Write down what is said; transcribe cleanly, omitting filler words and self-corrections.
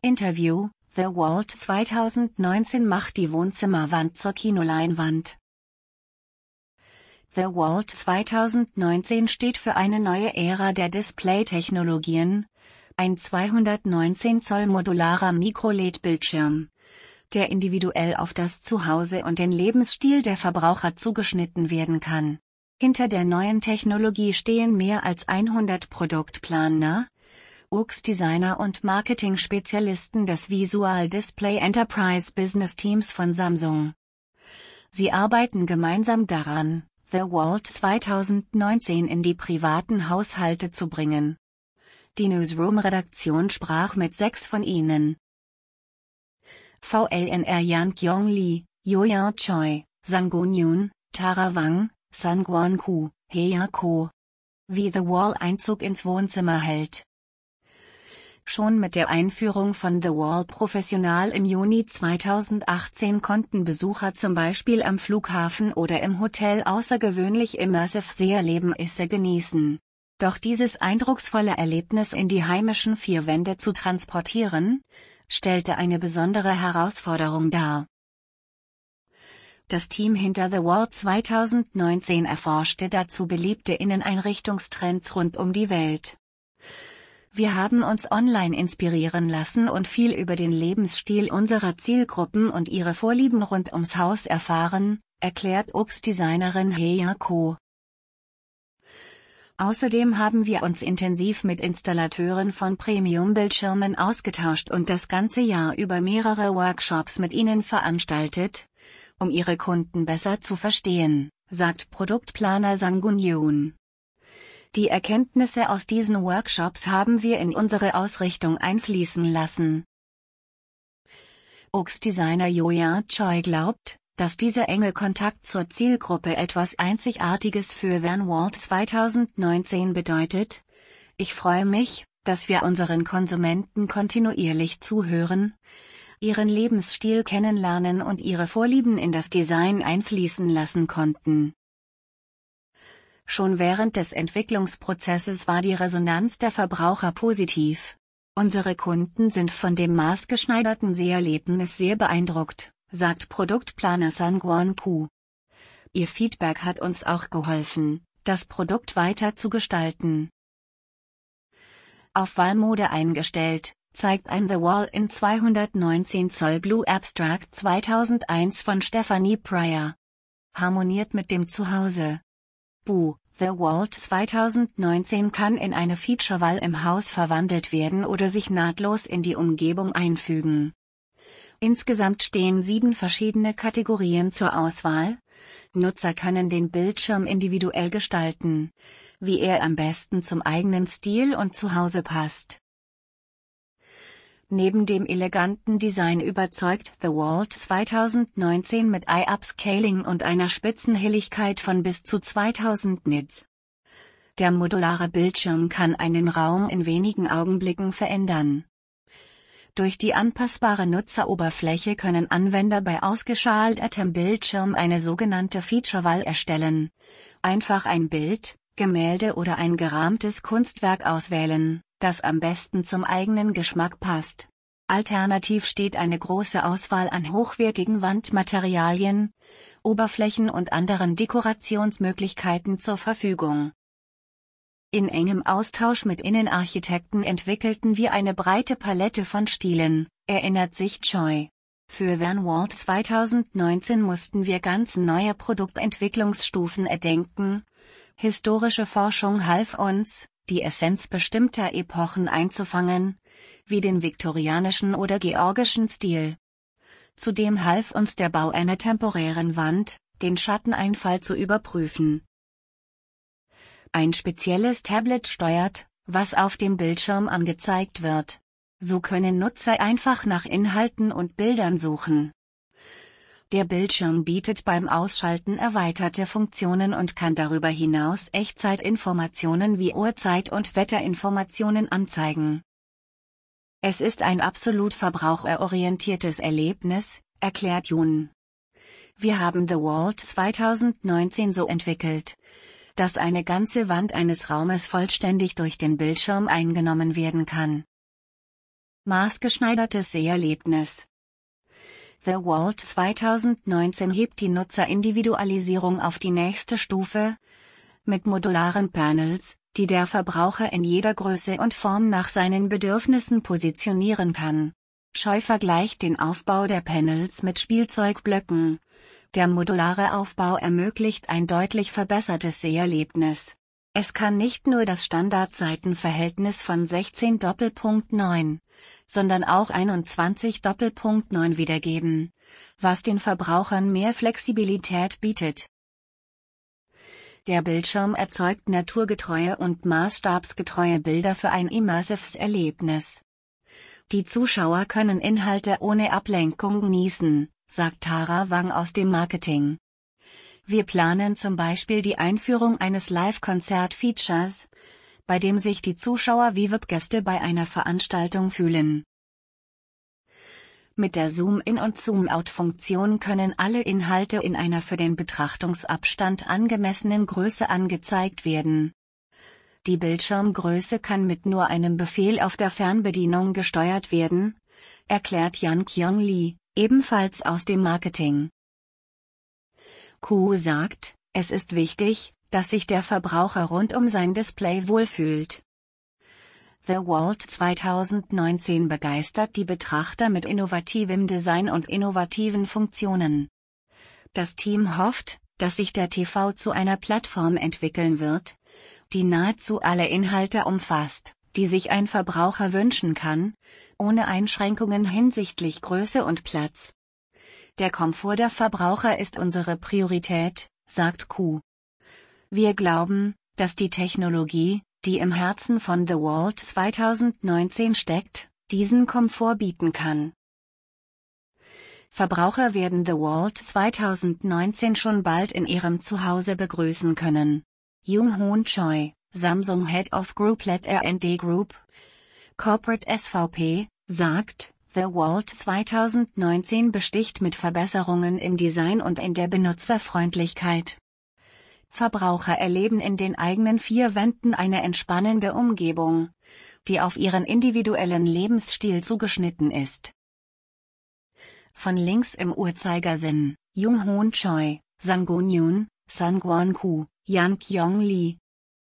Interview: The Wall 2019 macht die Wohnzimmerwand zur Kinoleinwand. The Wall 2019 steht für eine neue Ära der Display-Technologien, ein 219 Zoll modularer Micro-LED-Bildschirm, der individuell auf das Zuhause und den Lebensstil der Verbraucher zugeschnitten werden kann. Hinter der neuen Technologie stehen mehr als 100 Produktplaner, UX-Designer und Marketing-Spezialisten des Visual Display Enterprise Business Teams von Samsung. Sie arbeiten gemeinsam daran, The Wall 2019 in die privaten Haushalte zu bringen. Die Newsroom-Redaktion sprach mit 6 von ihnen. VLNR Yan Kyong Lee, Yoya Choi, Sang-gun Yoon, Tara Wang, Sang-won Koo, Hea Ko. Wie The Wall Einzug ins Wohnzimmer hält. Schon mit der Einführung von The Wall Professional im Juni 2018 konnten Besucher zum Beispiel am Flughafen oder im Hotel außergewöhnlich immersive Seherlebnisse genießen. Doch dieses eindrucksvolle Erlebnis in die heimischen 4 Wände zu transportieren, stellte eine besondere Herausforderung dar. Das Team hinter The Wall 2019 erforschte dazu beliebte Inneneinrichtungstrends rund um die Welt. Wir haben uns online inspirieren lassen und viel über den Lebensstil unserer Zielgruppen und ihre Vorlieben rund ums Haus erfahren, erklärt UX-Designerin Hea Ko. Außerdem haben wir uns intensiv mit Installateuren von Premium-Bildschirmen ausgetauscht und das ganze Jahr über mehrere Workshops mit ihnen veranstaltet, um ihre Kunden besser zu verstehen, sagt Produktplaner Sang-gun Yoon. Die Erkenntnisse aus diesen Workshops haben wir in unsere Ausrichtung einfließen lassen. UX-Designer Yoya Choi glaubt, dass dieser enge Kontakt zur Zielgruppe etwas Einzigartiges für The Wall 2019 bedeutet. Ich freue mich, dass wir unseren Konsumenten kontinuierlich zuhören, ihren Lebensstil kennenlernen und ihre Vorlieben in das Design einfließen lassen konnten. Schon während des Entwicklungsprozesses war die Resonanz der Verbraucher positiv. Unsere Kunden sind von dem maßgeschneiderten Seherlebnis sehr beeindruckt, sagt Produktplaner Sang-won Koo. Ihr Feedback hat uns auch geholfen, das Produkt weiter zu gestalten. Auf Wahlmode eingestellt, zeigt ein The Wall in 219 Zoll Blue Abstract 2001 von Stephanie Pryor. Harmoniert mit dem Zuhause. The Wall 2019 kann in eine Feature-Wall im Haus verwandelt werden oder sich nahtlos in die Umgebung einfügen. Insgesamt stehen 7 verschiedene Kategorien zur Auswahl. Nutzer können den Bildschirm individuell gestalten, wie er am besten zum eigenen Stil und Zuhause passt. Neben dem eleganten Design überzeugt The Wall 2019 mit Eye-Upscaling und einer Spitzenhelligkeit von bis zu 2000 Nits. Der modulare Bildschirm kann einen Raum in wenigen Augenblicken verändern. Durch die anpassbare Nutzeroberfläche können Anwender bei ausgeschaltetem Bildschirm eine sogenannte Feature-Wall erstellen. Einfach ein Bild, Gemälde oder ein gerahmtes Kunstwerk auswählen, das am besten zum eigenen Geschmack passt. Alternativ steht eine große Auswahl an hochwertigen Wandmaterialien, Oberflächen und anderen Dekorationsmöglichkeiten zur Verfügung. In engem Austausch mit Innenarchitekten entwickelten wir eine breite Palette von Stilen, erinnert sich Choi. Für The Wall 2019 mussten wir ganz neue Produktentwicklungsstufen erdenken. Historische Forschung half uns, die Essenz bestimmter Epochen einzufangen, wie den viktorianischen oder georgischen Stil. Zudem half uns der Bau einer temporären Wand, den Schatteneinfall zu überprüfen. Ein spezielles Tablet steuert, was auf dem Bildschirm angezeigt wird. So können Nutzer einfach nach Inhalten und Bildern suchen. Der Bildschirm bietet beim Ausschalten erweiterte Funktionen und kann darüber hinaus Echtzeitinformationen wie Uhrzeit- und Wetterinformationen anzeigen. Es ist ein absolut verbraucherorientiertes Erlebnis, erklärt Yoon. Wir haben The Wall 2019 so entwickelt, dass eine ganze Wand eines Raumes vollständig durch den Bildschirm eingenommen werden kann. Maßgeschneidertes Seherlebnis. The Vault 2019 hebt die Nutzerindividualisierung auf die nächste Stufe. Mit modularen Panels, die der Verbraucher in jeder Größe und Form nach seinen Bedürfnissen positionieren kann. Choi vergleicht den Aufbau der Panels mit Spielzeugblöcken. Der modulare Aufbau ermöglicht ein deutlich verbessertes Seherlebnis. Es kann nicht nur das Standardseitenverhältnis von 16:9, sondern auch 21:9 wiedergeben, was den Verbrauchern mehr Flexibilität bietet. Der Bildschirm erzeugt naturgetreue und maßstabsgetreue Bilder für ein immersives Erlebnis. Die Zuschauer können Inhalte ohne Ablenkung genießen, sagt Tara Wang aus dem Marketing. Wir planen zum Beispiel die Einführung eines Live-Konzert-Features, bei dem sich die Zuschauer wie VIP-Gäste bei einer Veranstaltung fühlen. Mit der Zoom-In- und Zoom-Out-Funktion können alle Inhalte in einer für den Betrachtungsabstand angemessenen Größe angezeigt werden. Die Bildschirmgröße kann mit nur einem Befehl auf der Fernbedienung gesteuert werden, erklärt Yan Kyung Lee, ebenfalls aus dem Marketing. Ku sagt, es ist wichtig, dass sich der Verbraucher rund um sein Display wohlfühlt. The Vault 2019 begeistert die Betrachter mit innovativem Design und innovativen Funktionen. Das Team hofft, dass sich der TV zu einer Plattform entwickeln wird, die nahezu alle Inhalte umfasst, die sich ein Verbraucher wünschen kann, ohne Einschränkungen hinsichtlich Größe und Platz. Der Komfort der Verbraucher ist unsere Priorität, sagt Ku. Wir glauben, dass die Technologie, die im Herzen von The Vault 2019 steckt, diesen Komfort bieten kann. Verbraucher werden The Vault 2019 schon bald in ihrem Zuhause begrüßen können. Jung-Hoon Choi, Samsung Head of Group-led R&D Group, Corporate SVP, sagt, The Vault 2019 besticht mit Verbesserungen im Design und in der Benutzerfreundlichkeit. Verbraucher erleben in den eigenen vier Wänden eine entspannende Umgebung, die auf ihren individuellen Lebensstil zugeschnitten ist. Von links im Uhrzeigersinn, Jung-Hoon Choi, Sang-Gun Yoon, Sang-Won Ku, Yan Kyung Lee,